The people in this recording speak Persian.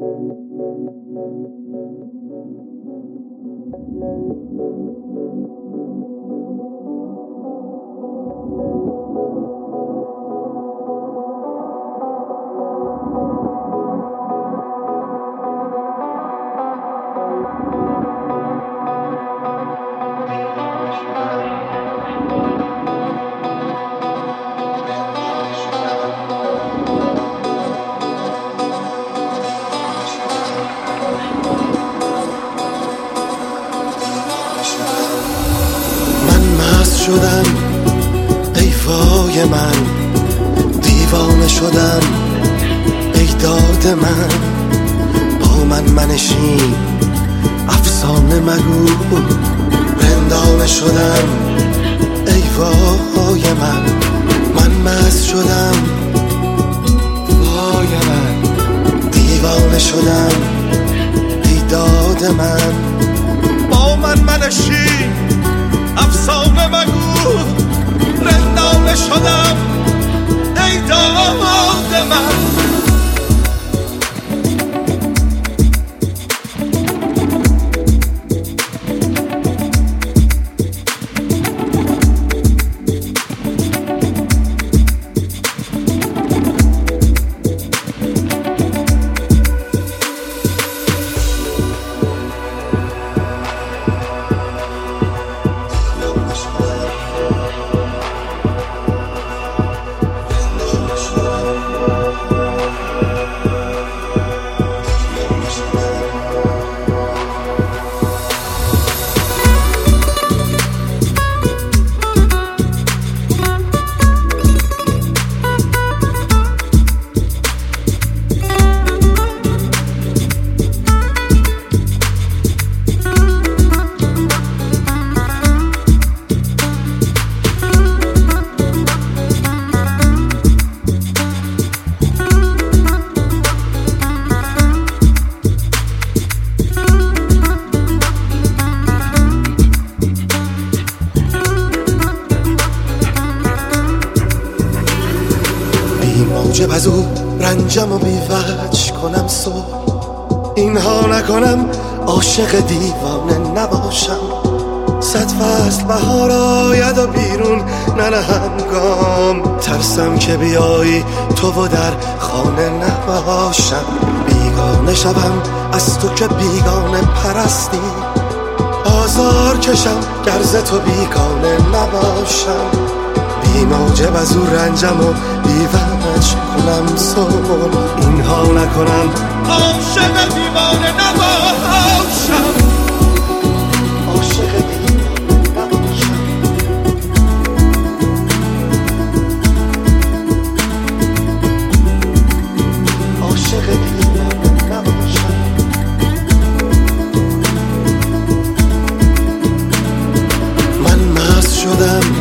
شدم ای وای من، دیوانه شدم ای داد من. با من منشین افسانه مگو، رندانه شدم ای وای من. من مست شدم وای من، دیوانه شدم ای داد من. با من منشین افسانه مگو، رندانه شدم ای داد من. موجب از او رنجم و بیوج کنم صبح، اینها نکنم عاشق دیوانه نباشم. 100 فصل بهار آید و بیرون ننهم گام، ترسم که بیایی تو و در خانه نباشم. بیگانه شوم از تو که بیگانه پرستی، آزار کشم گر ز تو بیگانه نباشم. بی موجب از او رنجم و بیوج کنم صبح، اینها نکنم عاشق دیوانه نباشم. عاشق دیوانه نباشم. عاشق دیوانه نباشم. من مست شدم